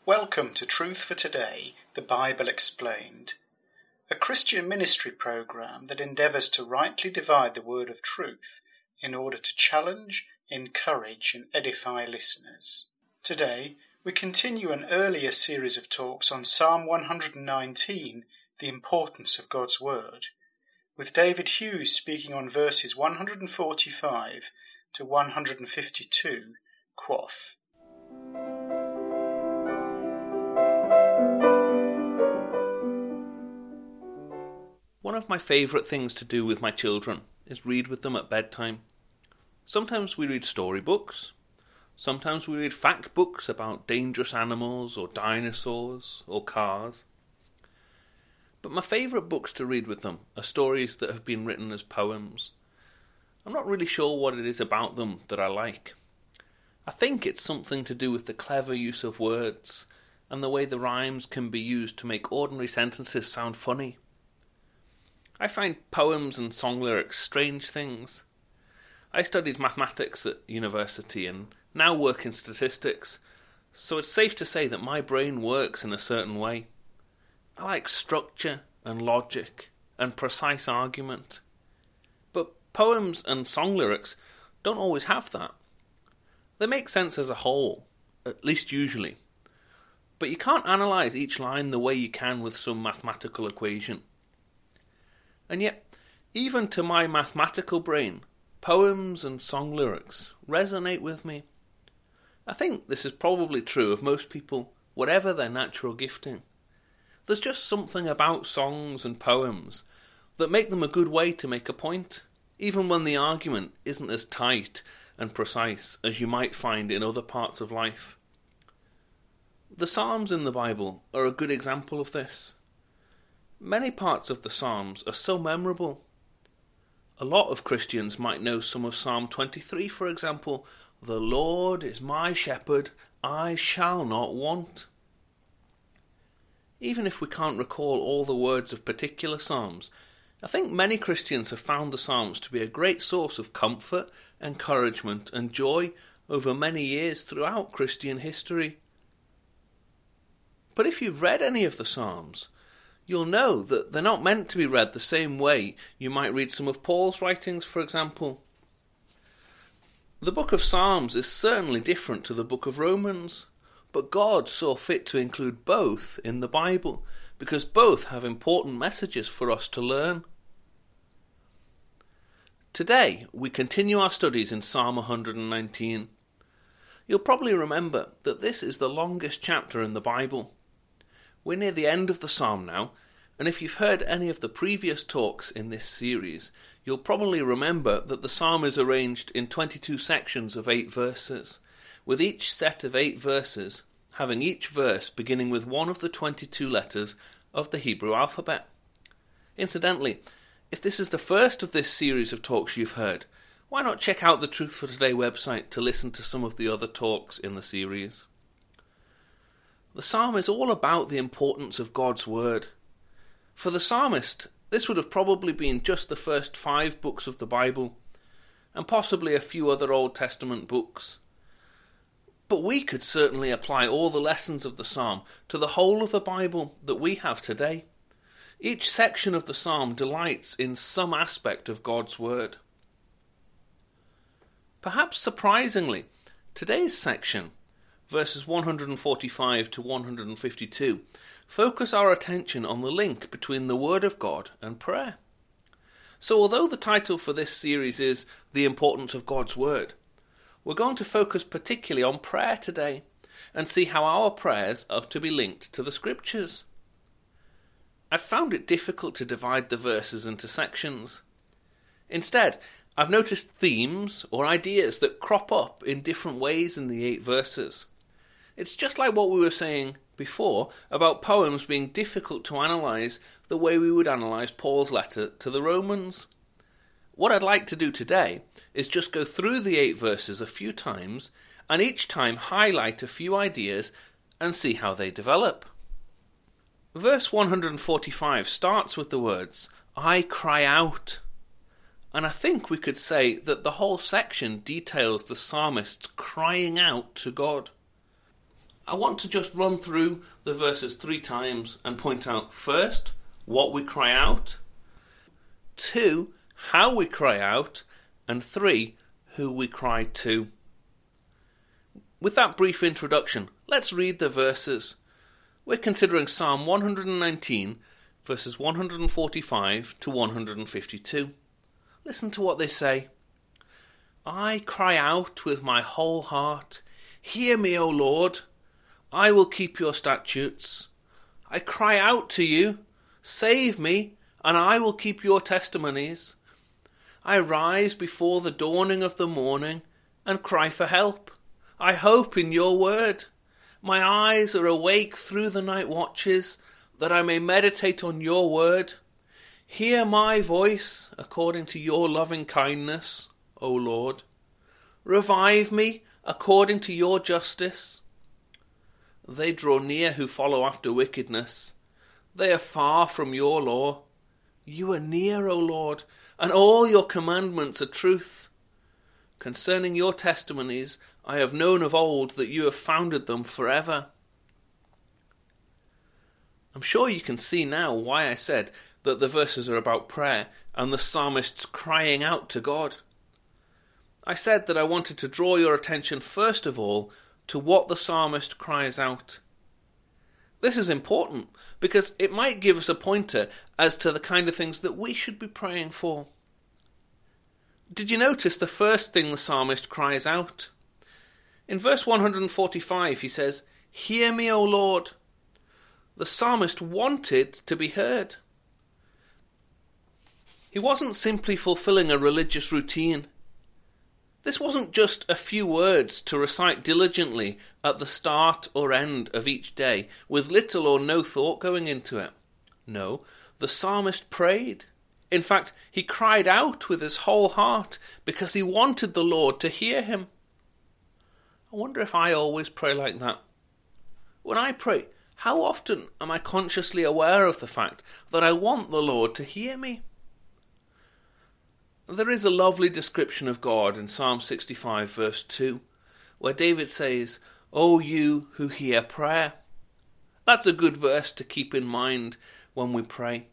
Welcome to Truth for Today, the Bible Explained, a Christian ministry program that endeavours to rightly divide the word of truth in order to challenge, encourage and edify listeners. Today, we continue an earlier series of talks on Psalm 119, the importance of God's Word, with David Hughes speaking on verses 145 to 152, quoth. One of my favourite things to do with my children is read with them at bedtime. Sometimes we read storybooks. Sometimes we read fact books about dangerous animals or dinosaurs or cars. But my favourite books to read with them are stories that have been written as poems. I'm not really sure what it is about them that I like. I think it's something to do with the clever use of words and the way the rhymes can be used to make ordinary sentences sound funny. I find poems and song lyrics strange things. I studied mathematics at university and now work in statistics, so it's safe to say that my brain works in a certain way. I like structure and logic and precise argument. But poems and song lyrics don't always have that. They make sense as a whole, at least usually. But you can't analyse each line the way you can with some mathematical equation. And yet, even to my mathematical brain, poems and song lyrics resonate with me. I think this is probably true of most people, whatever their natural gifting. There's just something about songs and poems that make them a good way to make a point, even when the argument isn't as tight and precise as you might find in other parts of life. The Psalms in the Bible are a good example of this. Many parts of the Psalms are so memorable. A lot of Christians might know some of Psalm 23, for example. The Lord is my shepherd, I shall not want. Even if we can't recall all the words of particular Psalms, I think many Christians have found the Psalms to be a great source of comfort, encouragement and joy over many years throughout Christian history. But if you've read any of the Psalms, you'll know that they're not meant to be read the same way you might read some of Paul's writings, for example. The book of Psalms is certainly different to the book of Romans, but God saw fit to include both in the Bible, because both have important messages for us to learn. Today, we continue our studies in Psalm 119. You'll probably remember that this is the longest chapter in the Bible. We're near the end of the psalm now, and if you've heard any of the previous talks in this series, you'll probably remember that the psalm is arranged in 22 sections of 8 verses, with each set of 8 verses having each verse beginning with one of the 22 letters of the Hebrew alphabet. Incidentally, if this is the first of this series of talks you've heard, why not check out the Truth for Today website to listen to some of the other talks in the series? The psalm is all about the importance of God's Word. For the psalmist, this would have probably been just the first 5 books of the Bible, and possibly a few other Old Testament books. But we could certainly apply all the lessons of the psalm to the whole of the Bible that we have today. Each section of the psalm delights in some aspect of God's Word. Perhaps surprisingly, today's section, verses 145 to 152, focus our attention on the link between the Word of God and prayer. So although the title for this series is The Importance of God's Word, we're going to focus particularly on prayer today and see how our prayers are to be linked to the Scriptures. I've found it difficult to divide the verses into sections. Instead, I've noticed themes or ideas that crop up in different ways in the 8 verses. It's just like what we were saying before about poems being difficult to analyse the way we would analyse Paul's letter to the Romans. What I'd like to do today is just go through the 8 verses a few times and each time highlight a few ideas and see how they develop. Verse 145 starts with the words, I cry out. And I think we could say that the whole section details the psalmist's crying out to God. I want to just run through the verses 3 times and point out, first, what we cry out, 2, how we cry out, and 3, who we cry to. With that brief introduction, let's read the verses. We're considering Psalm 119, verses 145 to 152. Listen to what they say. I cry out with my whole heart, hear me, O Lord. I will keep your statutes. I cry out to you, save me, and I will keep your testimonies. I rise before the dawning of the morning and cry for help. I hope in your word. My eyes are awake through the night watches, that I may meditate on your word. Hear my voice according to your loving kindness, O Lord. Revive me according to your justice. They draw near who follow after wickedness. They are far from your law. You are near, O Lord, and all your commandments are truth. Concerning your testimonies, I have known of old that you have founded them forever. I'm sure you can see now why I said that the verses are about prayer and the psalmist's crying out to God. I said that I wanted to draw your attention first of all to what the psalmist cries out. This is important because it might give us a pointer as to the kind of things that we should be praying for. Did you notice the first thing the psalmist cries out? In verse 145 he says, Hear me, O Lord. The psalmist wanted to be heard. He wasn't simply fulfilling a religious routine. This wasn't just a few words to recite diligently at the start or end of each day, with little or no thought going into it. No, the psalmist prayed. In fact, he cried out with his whole heart because he wanted the Lord to hear him. I wonder if I always pray like that. When I pray, how often am I consciously aware of the fact that I want the Lord to hear me? There is a lovely description of God in Psalm 65 verse 2, where David says, O you who hear prayer. That's a good verse to keep in mind when we pray.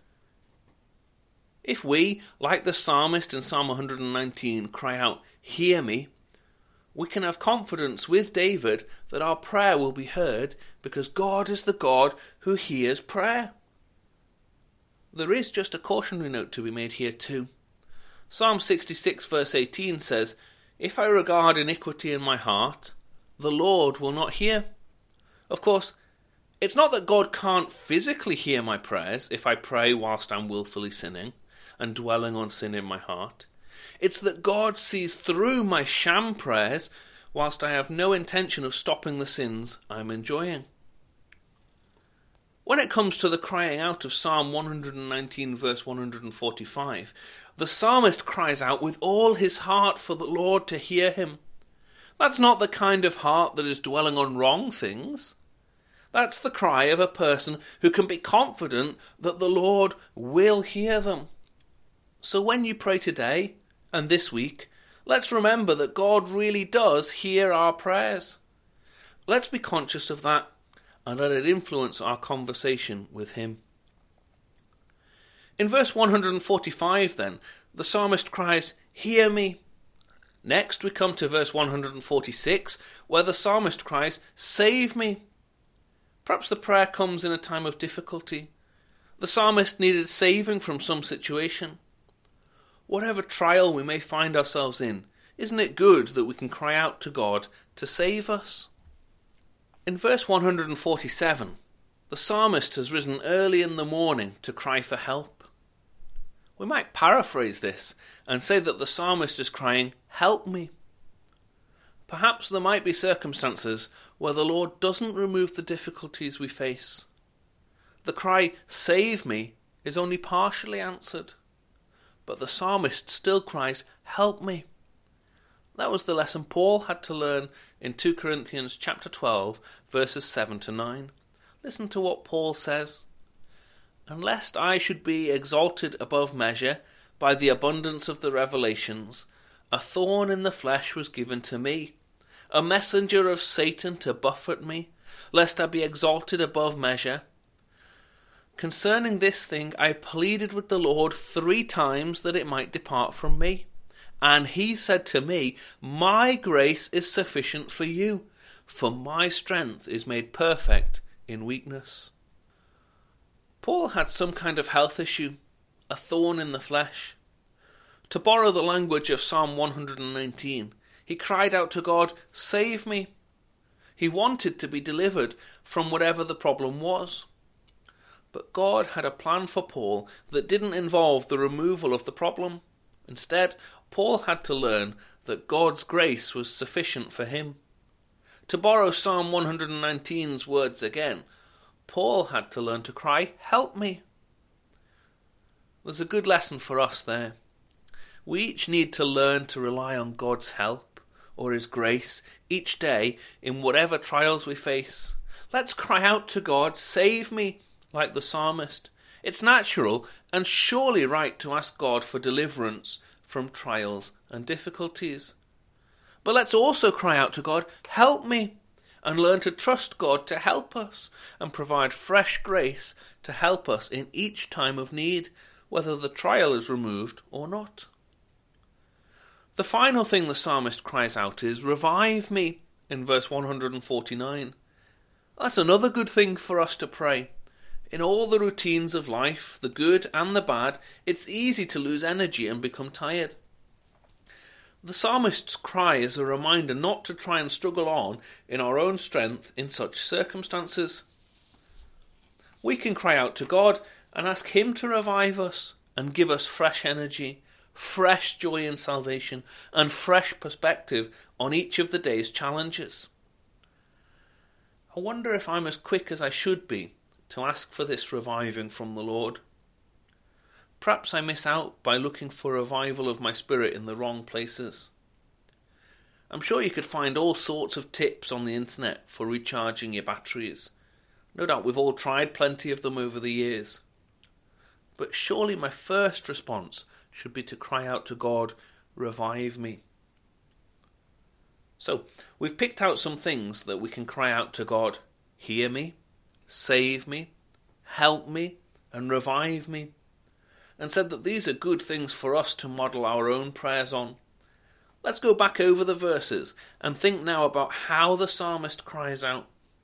If we, like the psalmist in Psalm 119, cry out, Hear me, we can have confidence with David that our prayer will be heard because God is the God who hears prayer. There is just a cautionary note to be made here too. Psalm 66 verse 18 says, If I regard iniquity in my heart, the Lord will not hear. Of course, it's not that God can't physically hear my prayers if I pray whilst I'm willfully sinning and dwelling on sin in my heart. It's that God sees through my sham prayers whilst I have no intention of stopping the sins I'm enjoying. When it comes to the crying out of Psalm 119 verse 145, the psalmist cries out with all his heart for the Lord to hear him. That's not the kind of heart that is dwelling on wrong things. That's the cry of a person who can be confident that the Lord will hear them. So when you pray today and this week, let's remember that God really does hear our prayers. Let's be conscious of that and let it influence our conversation with him. In verse 145 then, the psalmist cries, Hear me. Next we come to verse 146, where the psalmist cries, Save me. Perhaps the prayer comes in a time of difficulty. The psalmist needed saving from some situation. Whatever trial we may find ourselves in, isn't it good that we can cry out to God to save us? In verse 147, the psalmist has risen early in the morning to cry for help. We might paraphrase this and say that the psalmist is crying, Help me. Perhaps there might be circumstances where the Lord doesn't remove the difficulties we face. The cry, Save me, is only partially answered. But the psalmist still cries, Help me. That was the lesson Paul had to learn in 2 Corinthians chapter 12, verses 7 to 9. Listen to what Paul says. And lest I should be exalted above measure by the abundance of the revelations, a thorn in the flesh was given to me, a messenger of Satan to buffet me, lest I be exalted above measure. Concerning this thing I pleaded with the Lord 3 times that it might depart from me. And he said to me, my grace is sufficient for you, for my strength is made perfect in weakness. Paul had some kind of health issue, a thorn in the flesh. To borrow the language of Psalm 119, he cried out to God, save me. He wanted to be delivered from whatever the problem was. But God had a plan for Paul that didn't involve the removal of the problem. Instead, Paul had to learn that God's grace was sufficient for him. To borrow Psalm 119's words again, Paul had to learn to cry, help me. There's a good lesson for us there. We each need to learn to rely on God's help or His grace each day in whatever trials we face. Let's cry out to God, save me, like the psalmist. It's natural and surely right to ask God for deliverance from trials and difficulties. But let's also cry out to God, help me, and learn to trust God to help us and provide fresh grace to help us in each time of need, whether the trial is removed or not. The final thing the psalmist cries out is, revive me, in verse 149. That's another good thing for us to pray. In all the routines of life, the good and the bad, it's easy to lose energy and become tired. The psalmist's cry is a reminder not to try and struggle on in our own strength in such circumstances. We can cry out to God and ask Him to revive us and give us fresh energy, fresh joy in salvation, and fresh perspective on each of the day's challenges. I wonder if I'm as quick as I should be to ask for this reviving from the Lord. Perhaps I miss out by looking for revival of my spirit in the wrong places. I'm sure you could find all sorts of tips on the internet for recharging your batteries. No doubt we've all tried plenty of them over the years. But surely my first response should be to cry out to God, revive me. So, we've picked out some things that we can cry out to God. Hear me, save me, help me, and revive me. And said that these are good things for us to model our own prayers on. Let's go back over the verses and think now about how the psalmist cries out.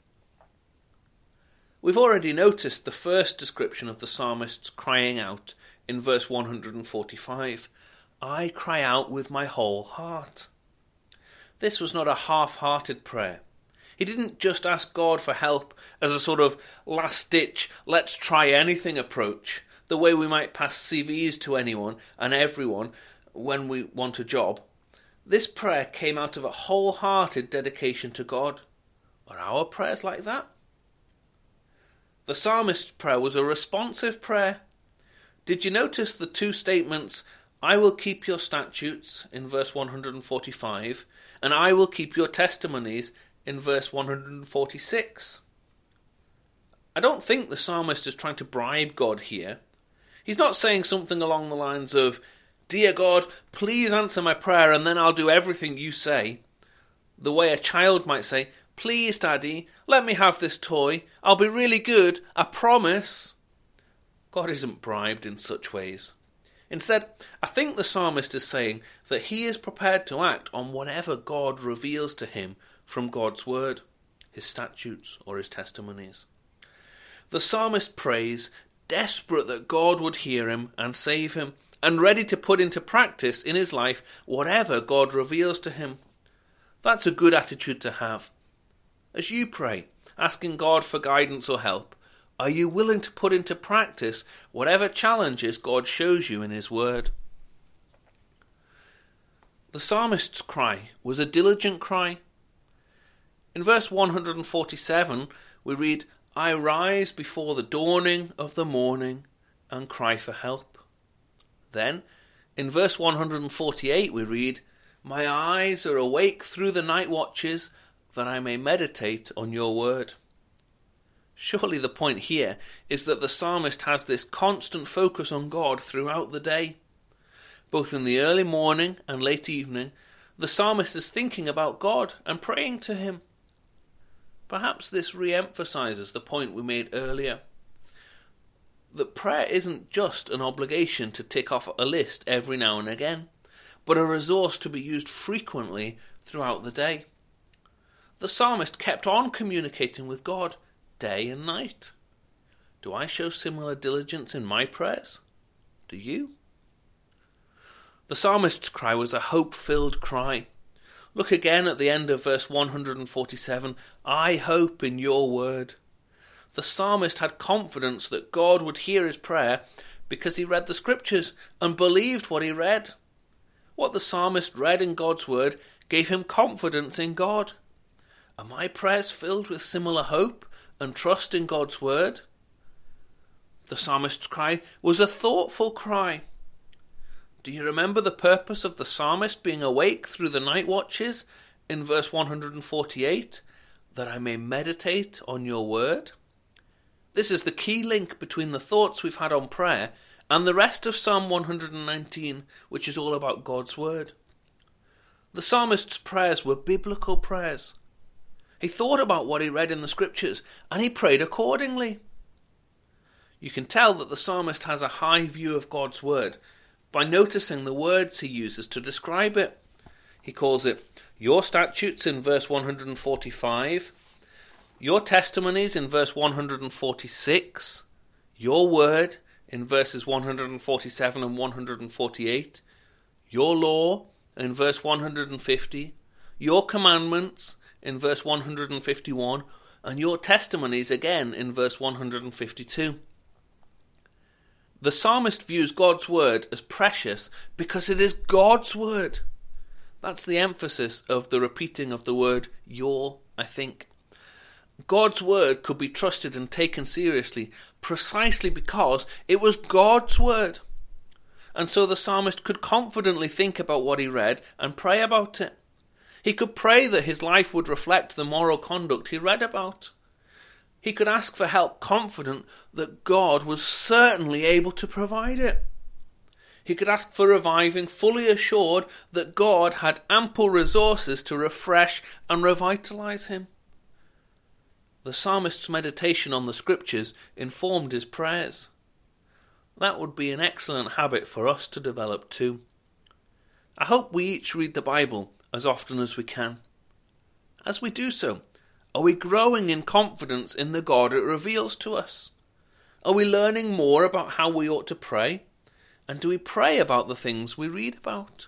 We've already noticed the first description of the psalmist's crying out in verse 145. I cry out with my whole heart. This was not a half-hearted prayer. He didn't just ask God for help as a sort of last-ditch, let's try anything approach, the way we might pass CVs to anyone and everyone when we want a job. This prayer came out of a wholehearted dedication to God. Are our prayers like that? The psalmist's prayer was a responsive prayer. Did you notice the 2 statements, I will keep your statutes, in verse 145, and I will keep your testimonies, in verse 146? I don't think the psalmist is trying to bribe God here. He's not saying something along the lines of, Dear God, please answer my prayer and then I'll do everything you say. The way a child might say, Please, Daddy, let me have this toy. I'll be really good, I promise. God isn't bribed in such ways. Instead, I think the psalmist is saying that he is prepared to act on whatever God reveals to him from God's word, His statutes or His testimonies. The psalmist prays, desperate that God would hear him and save him, and ready to put into practice in his life whatever God reveals to him. That's a good attitude to have. As you pray, asking God for guidance or help, are you willing to put into practice whatever challenges God shows you in His word? The psalmist's cry was a diligent cry. In verse 147, we read, I rise before the dawning of the morning and cry for help. Then, in verse 148, we read, My eyes are awake through the night watches, that I may meditate on your word. Surely the point here is that the psalmist has this constant focus on God throughout the day. Both in the early morning and late evening, The psalmist is thinking about God and praying to him. Perhaps this re-emphasizes the point we made earlier, that prayer isn't just an obligation to tick off a list every now and again, but a resource to be used frequently throughout the day. The psalmist kept on communicating with God day and night. Do I show similar diligence in my prayers? Do you? The psalmist's cry was a hope-filled cry. Look again at the end of verse 147. I hope in your word. The psalmist had confidence that God would hear his prayer because he read the scriptures and believed what he read. What the psalmist read in God's word gave him confidence in God. Are my prayers filled with similar hope and trust in God's word? The psalmist's cry was a thoughtful cry. Do you remember the purpose of the psalmist being awake through the night watches in verse 148? That I may meditate on your word. This is the key link between the thoughts we've had on prayer and the rest of Psalm 119, which is all about God's word. The psalmist's prayers were biblical prayers. He thought about what he read in the scriptures and he prayed accordingly. You can tell that the psalmist has a high view of God's word by noticing the words he uses to describe it. He calls it your statutes in verse 145, your testimonies in verse 146, your word in verses 147 and 148, your law in verse 150, your commandments in verse 151, and your testimonies again in verse 152. The psalmist views God's word as precious because it is God's word. That's the emphasis of the repeating of the word your, I think. God's word could be trusted and taken seriously precisely because it was God's word. And so the psalmist could confidently think about what he read and pray about it. He could pray that his life would reflect the moral conduct he read about. He could ask for help confident that God was certainly able to provide it. He could ask for reviving, fully assured that God had ample resources to refresh and revitalize him. The psalmist's meditation on the scriptures informed his prayers. That would be an excellent habit for us to develop too. I hope we each read the Bible as often as we can. As we do so, are we growing in confidence in the God it reveals to us? Are we learning more about how we ought to pray? And do we pray about the things we read about?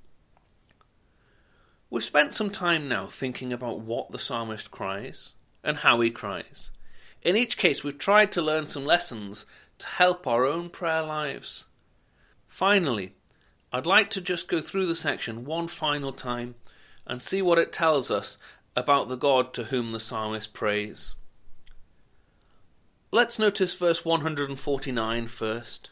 We've spent some time now thinking about what the psalmist cries and how he cries. In each case, we've tried to learn some lessons to help our own prayer lives. Finally, I'd like to just go through the section one final time and see what it tells us about the God to whom the psalmist prays. Let's notice verse 149 first.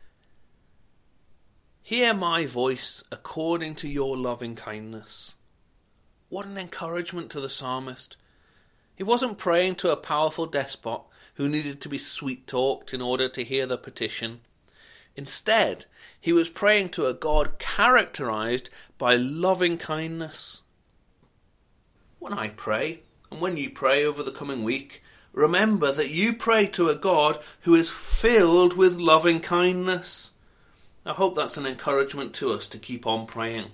Hear my voice according to your loving kindness. What an encouragement to the psalmist. He wasn't praying to a powerful despot who needed to be sweet-talked in order to hear the petition. Instead, he was praying to a God characterized by loving kindness. When I pray, and when you pray over the coming week, remember that you pray to a God who is filled with loving kindness. I hope that's an encouragement to us to keep on praying.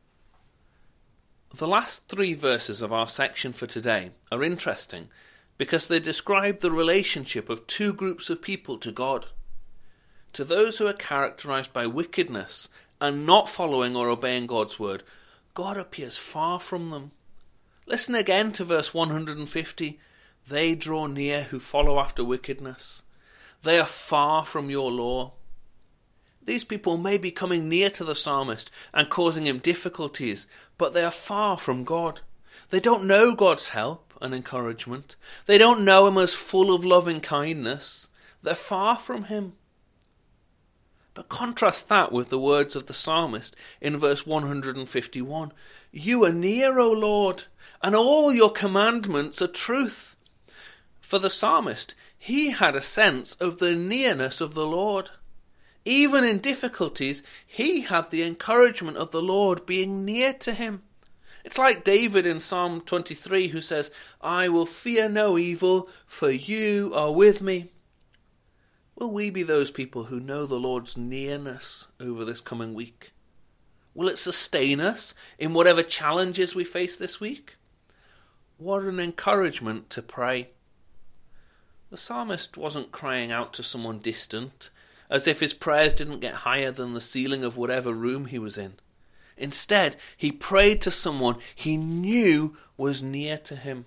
The last 3 verses of our section for today are interesting because they describe the relationship of 2 groups of people to God. To those who are characterized by wickedness and not following or obeying God's word, God appears far from them. Listen again to verse 150. They draw near who follow after wickedness. They are far from your law. These people may be coming near to the psalmist and causing him difficulties, but they are far from God. They don't know God's help and encouragement. They don't know him as full of loving kindness. They're far from him. But contrast that with the words of the psalmist in verse 151. You are near, O Lord, and all your commandments are truth. For the psalmist, he had a sense of the nearness of the Lord. Even in difficulties, he had the encouragement of the Lord being near to him. It's like David in Psalm 23 who says, I will fear no evil, for you are with me. Will we be those people who know the Lord's nearness over this coming week? Will it sustain us in whatever challenges we face this week? What an encouragement to pray. The psalmist wasn't crying out to someone distant, as if his prayers didn't get higher than the ceiling of whatever room he was in. Instead, he prayed to someone he knew was near to him.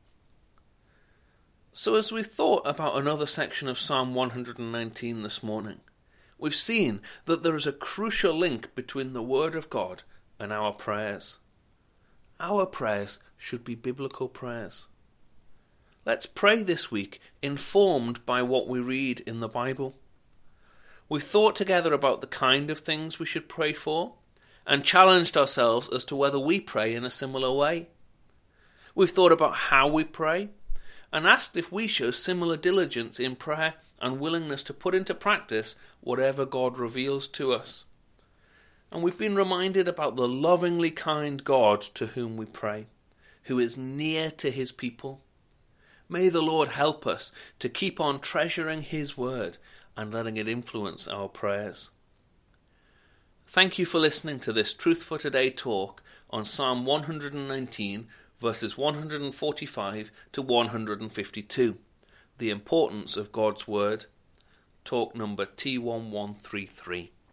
So as we thought about another section of Psalm 119 this morning, we've seen that there is a crucial link between the Word of God and our prayers. Our prayers should be biblical prayers. Let's pray this week informed by what we read in the Bible. We've thought together about the kind of things we should pray for, and challenged ourselves as to whether we pray in a similar way. We've thought about how we pray, and asked if we show similar diligence in prayer and willingness to put into practice whatever God reveals to us. And we've been reminded about the lovingly kind God to whom we pray, who is near to his people. May the Lord help us to keep on treasuring his word and letting it influence our prayers. Thank you for listening to this Truth for Today talk on Psalm 119, verses 145 to 152, the importance of God's Word. Talk number T1133.